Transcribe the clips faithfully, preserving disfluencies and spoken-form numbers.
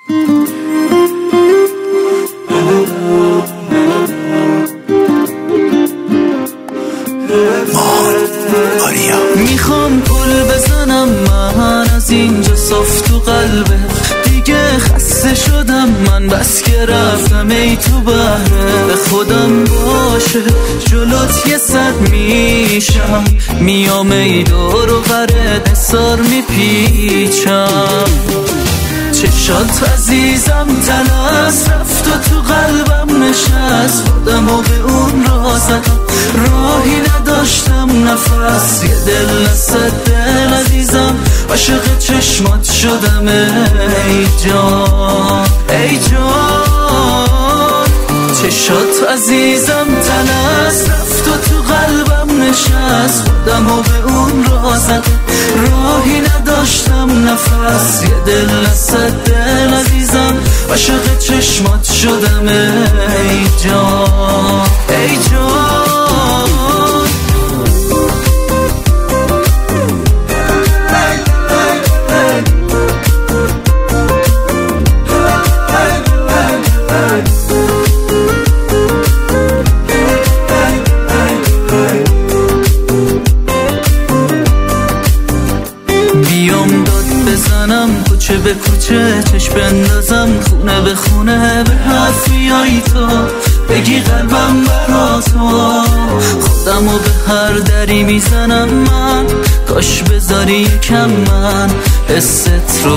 میخوام پل بزنم من از اینجا صاف تو قلبه، دیگه خسته شدم من بس که رفتم ای تو بحره. به خودم باشه جلوت یه صد میشم، میام ای دور و برت حسار میپیچم. چشات عزیزم تلس رفت و تو قلبم نشست، خودم و به اون راه زدم راهی نداشتم نفس. یه دل نصد دل عزیزم عاشق چشمات شدم ای جان ای جان. چشات عزیزم تلس رفت و تو قلبم نشست، خودم و به اون راه زدم راهی نداشتم نفس. یه دل نصد دل عزیزم عاشق چشمات شدم ای جان ای جان. بیام داد بزنم کوچه به کوچه، چشم بندازم خونه به خونه، به حرف بیایی تو بگی قلبم برا تو. خودمو به هر دری میزنم من، کاش بذاری یکم من حست رو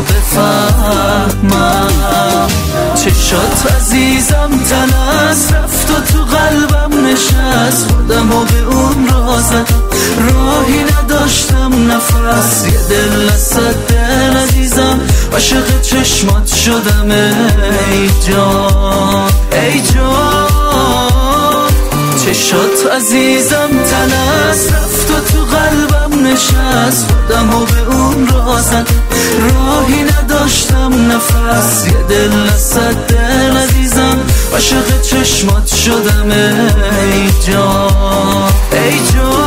بفهمم. چشات عزیزم تلس رفت و تو قلبم نشست، خودمو به اون راه زدم راهی نداشتم نفس. یه دل نصد دل عزیزم عاشق چشمات شدم ای جان ای جان. چشات عزیزم تلس رفت و تو قلبم نشست، خودم و به اون راه زدم راهی نداشتم نفس. یه دل نصد دل عزیزم عاشق چشمات شدم ای جان ای جان.